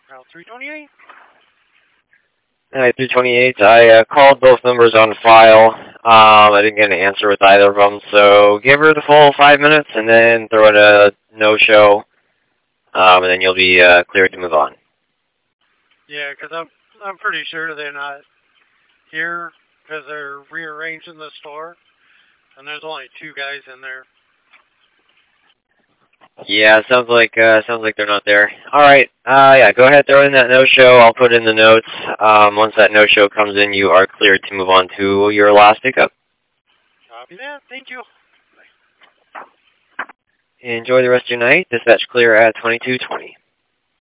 Route 328. Alright, 328. I called both numbers on file. I didn't get an answer with either of them, so give her the full 5 minutes and then throw in a no-show, and then you'll be cleared to move on. Yeah, because I'm pretty sure they're not here because they're rearranging the store, and there's only 2 guys in there. Yeah, sounds like they're not there. All right, yeah, go ahead, throw in that no-show. I'll put in the notes. Once that no-show comes in, you are cleared to move on to your last pickup. Copy that. Thank you. Enjoy the rest of your night. Dispatch clear at 22:20.